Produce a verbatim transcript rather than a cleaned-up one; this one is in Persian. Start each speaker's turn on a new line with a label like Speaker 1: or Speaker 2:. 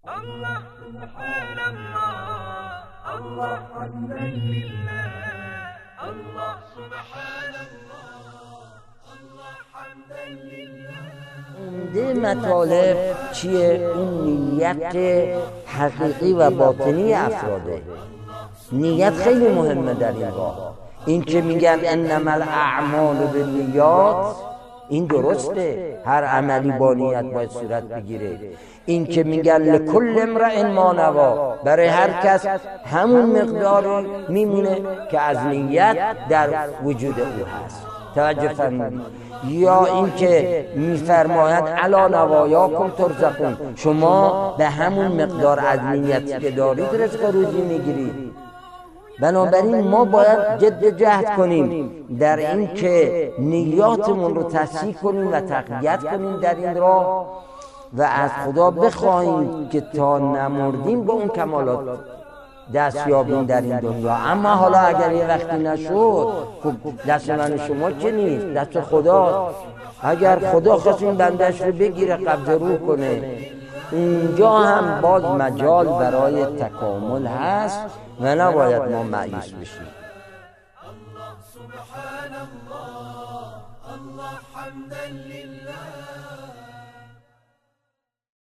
Speaker 1: الله سبحان الله الله حمدا لله الله سبحان الله الله حمدا لله.
Speaker 2: عمده مطالب چیه؟ اون نیت حقیقی و باطنی افراده. نیت خیلی مهمه در این راه. این که میگن انما الاعمال بالنیات، این درسته، هر عملی با نیت باید صورت بگیره. این که میگن لکل امرئ ما نوا، برای هر کس همون مقدار میمونه که از نیت در وجود او هست. توجه فرمایید. یا این که میفرماید الا نوایاکم ترزقون، شما به همون مقدار از نیتی که دارید رزق روزی میگیرید. بنابراین ما باید جد جهد کنیم در این که نیاتمون رو تصحیح کنیم و تقویت کنیم در این راه و از خدا بخواهیم که تا نمردیم به اون کمالات دست یابیم در این دنیا. اما حالا اگر یه وقتی نشد، خب دست من شما که نیست، دست خدا. اگر خدا خواست این بندش رو بگیره قبض روح کنه، اونجا هم باز مجال برای تکامل هست و نباید ما مایوس بشیم.
Speaker 1: الله سبحان الله الله حمدا لله.